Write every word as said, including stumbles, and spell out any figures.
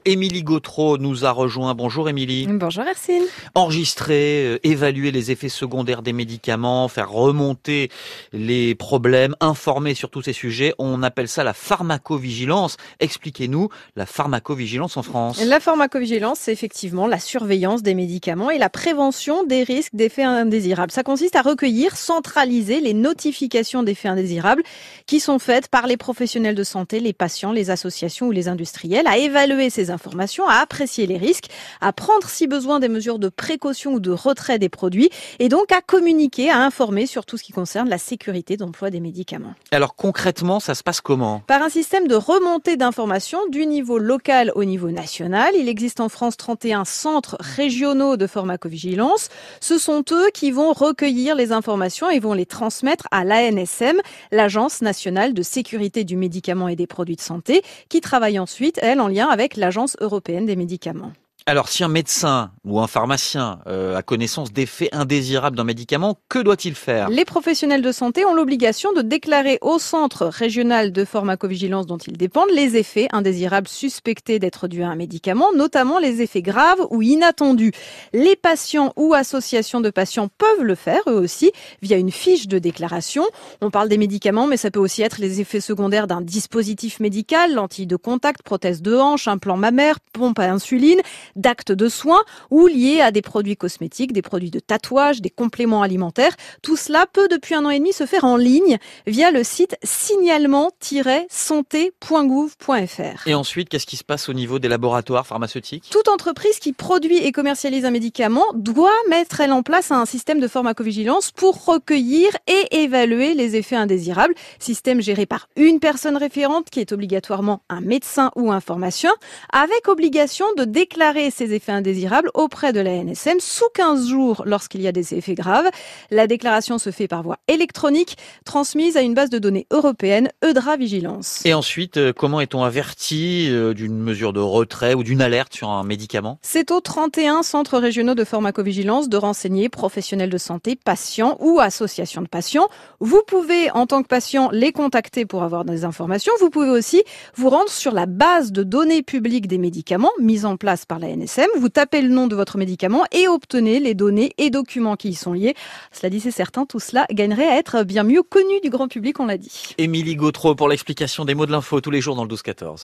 Émilie Gautreau nous a rejoint. Bonjour Émilie. Bonjour Hercine. Enregistrer, euh, évaluer les effets secondaires des médicaments, faire remonter les problèmes, informer sur tous ces sujets, on appelle ça la pharmacovigilance. Expliquez-nous la pharmacovigilance en France. La pharmacovigilance, c'est effectivement la surveillance des médicaments et la prévention des risques d'effets indésirables. Ça consiste à recueillir, centraliser les notifications d'effets indésirables qui sont faites par les professionnels de santé, les patients, les associations ou les industriels, à évaluer ces informations, à apprécier les risques, à prendre si besoin des mesures de précaution ou de retrait des produits et donc à communiquer, à informer sur tout ce qui concerne la sécurité d'emploi des médicaments. Alors concrètement, ça se passe comment ? Par un système de remontée d'informations du niveau local au niveau national. Il existe en France trente et un centres régionaux de pharmacovigilance. Ce sont eux qui vont recueillir les informations et vont les transmettre à l'A N S M, l'Agence nationale de sécurité du médicament et des produits de santé, qui travaille ensuite, elle, en lien avec l'Agence européenne des médicaments. Alors, si un médecin ou un pharmacien euh, a connaissance d'effets indésirables d'un médicament, que doit-il faire ? Les professionnels de santé ont l'obligation de déclarer au centre régional de pharmacovigilance dont ils dépendent les effets indésirables suspectés d'être dus à un médicament, notamment les effets graves ou inattendus. Les patients ou associations de patients peuvent le faire, eux aussi, via une fiche de déclaration. On parle des médicaments, mais ça peut aussi être les effets secondaires d'un dispositif médical, lentilles de contact, prothèse de hanche, implant mammaire, pompe à insuline, d'actes de soins ou liés à des produits cosmétiques, des produits de tatouage, des compléments alimentaires. Tout cela peut depuis un an et demi se faire en ligne via le site signalement tiret santé point gouv point f r. Et ensuite, qu'est-ce qui se passe au niveau des laboratoires pharmaceutiques ? Toute entreprise qui produit et commercialise un médicament doit mettre elle en place un système de pharmacovigilance pour recueillir et évaluer les effets indésirables. Système géré par une personne référente qui est obligatoirement un médecin ou un pharmacien, avec obligation de déclarer ces effets indésirables auprès de l'A N S M sous quinze jours lorsqu'il y a des effets graves. La déclaration se fait par voie électronique, transmise à une base de données européenne, EUDRA Vigilance. Et ensuite, euh, comment est-on averti euh, d'une mesure de retrait ou d'une alerte sur un médicament ? C'est aux trente et un centres régionaux de pharmacovigilance de renseigner professionnels de santé, patients ou associations de patients. Vous pouvez, en tant que patient, les contacter pour avoir des informations. Vous pouvez aussi vous rendre sur la base de données publiques des médicaments mise en place par la N S M, vous tapez le nom de votre médicament et obtenez les données et documents qui y sont liés. Cela dit, c'est certain, tout cela gagnerait à être bien mieux connu du grand public, on l'a dit. Émilie Gautreau pour l'explication des mots de l'info tous les jours dans le douze quatorze.